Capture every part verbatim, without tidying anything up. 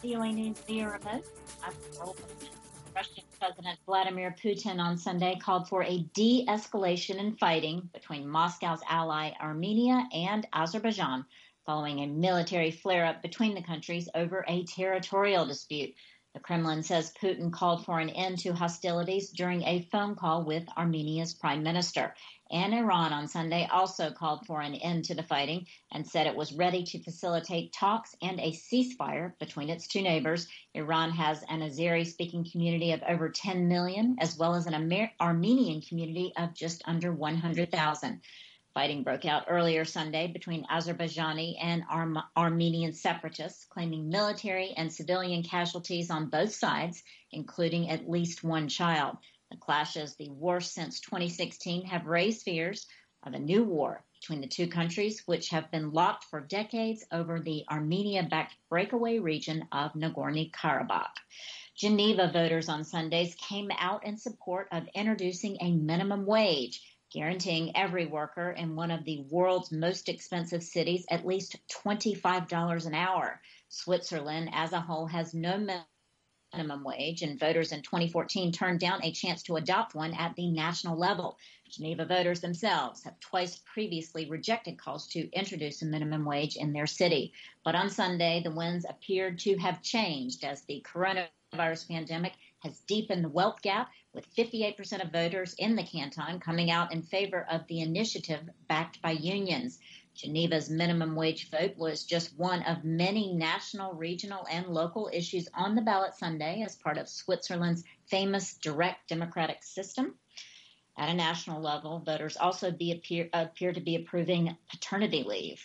V O A News via remote. I'm Carol Bowman. Russian President Vladimir Putin on Sunday called for a de-escalation in fighting between Moscow's ally Armenia and Azerbaijan following a military flare-up between the countries over a territorial dispute. The Kremlin says Putin called for an end to hostilities during a phone call with Armenia's prime minister. And Iran on Sunday also called for an end to the fighting and said it was ready to facilitate talks and a ceasefire between its two neighbors. Iran has an Azeri-speaking community of over ten million, as well as an Amer- Armenian community of just under one hundred thousand. Fighting broke out earlier Sunday between Azerbaijani and Ar- Armenian separatists, claiming military and civilian casualties on both sides, including at least one child. The clashes, the worst since twenty sixteen, have raised fears of a new war between the two countries, which have been locked for decades over the Armenia-backed breakaway region of Nagorno-Karabakh. Geneva voters on Sundays came out in support of introducing a minimum wage, guaranteeing every worker in one of the world's most expensive cities at least twenty-five dollars an hour. Switzerland as a whole has no minimum wage, and voters in twenty fourteen turned down a chance to adopt one at the national level. Geneva voters themselves have twice previously rejected calls to introduce a minimum wage in their city. But on Sunday, the winds appeared to have changed as the coronavirus pandemic has deepened the wealth gap, with fifty-eight percent of voters in the canton coming out in favor of the initiative backed by unions. Geneva's minimum wage vote was just one of many national, regional, and local issues on the ballot Sunday as part of Switzerland's famous direct democratic system. At a national level, voters also be appear, appear to be approving paternity leave.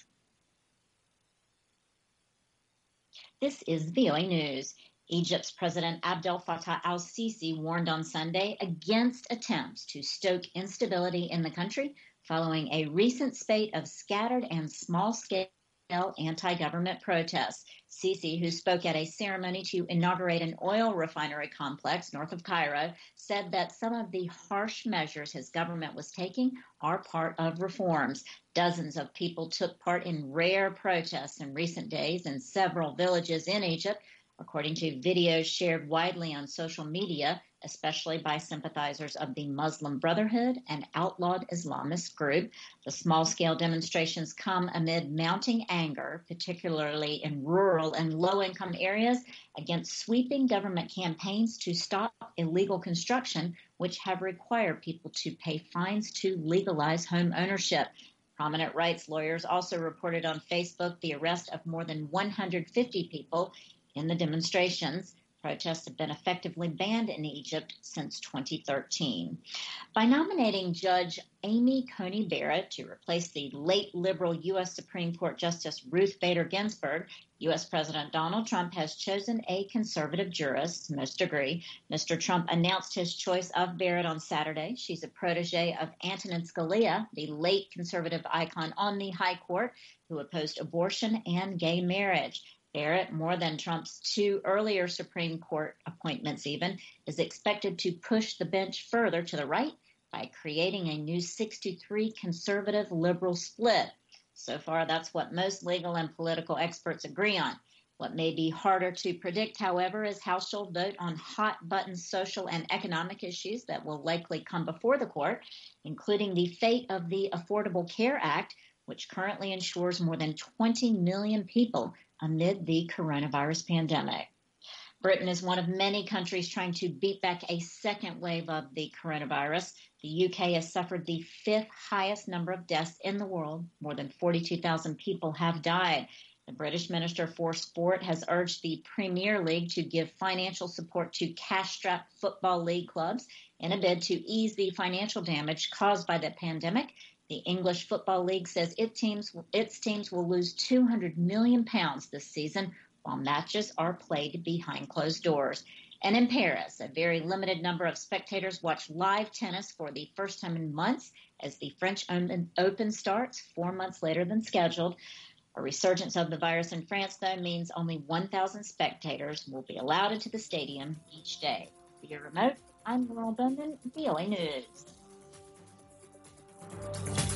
This is V O A News. Egypt's President Abdel Fattah al-Sisi warned on Sunday against attempts to stoke instability in the country following a recent spate of scattered and small-scale anti-government protests. Sisi, who spoke at a ceremony to inaugurate an oil refinery complex north of Cairo, said that some of the harsh measures his government was taking are part of reforms. Dozens of people took part in rare protests in recent days in several villages in Egypt, according to videos shared widely on social media, especially by sympathizers of the Muslim Brotherhood, an outlawed Islamist group. The small-scale demonstrations come amid mounting anger, particularly in rural and low-income areas, against sweeping government campaigns to stop illegal construction, which have required people to pay fines to legalize home ownership. Prominent rights lawyers also reported on Facebook the arrest of more than one hundred fifty people in the demonstrations. Protests have been effectively banned in Egypt since twenty thirteen. By nominating Judge Amy Coney Barrett to replace the late liberal U S Supreme Court Justice Ruth Bader Ginsburg, U S President Donald Trump has chosen a conservative jurist. Most agree. Mister Trump announced his choice of Barrett on Saturday. She's a protege of Antonin Scalia, the late conservative icon on the High Court, who opposed abortion and gay marriage. Barrett, more than Trump's two earlier Supreme Court appointments even, is expected to push the bench further to the right by creating a new six to three conservative liberal split. So far, that's what most legal and political experts agree on. What may be harder to predict, however, is how she'll vote on hot-button social and economic issues that will likely come before the court, including the fate of the Affordable Care Act, which currently insures more than twenty million people amid the coronavirus pandemic. Britain is one of many countries trying to beat back a second wave of the coronavirus. The U K has suffered the fifth highest number of deaths in the world. More than forty-two thousand people have died. The British Minister for Sport has urged the Premier League to give financial support to cash-strapped football league clubs in a bid to ease the financial damage caused by the pandemic. The English Football League says its teams, its teams will lose two hundred million pounds this season while matches are played behind closed doors. And in Paris, a very limited number of spectators watched live tennis for the first time in months as the French Open starts four months later than scheduled. A resurgence of the virus in France, though, means only one thousand spectators will be allowed into the stadium each day. Via remote, I'm Carol Bowman, V O A News.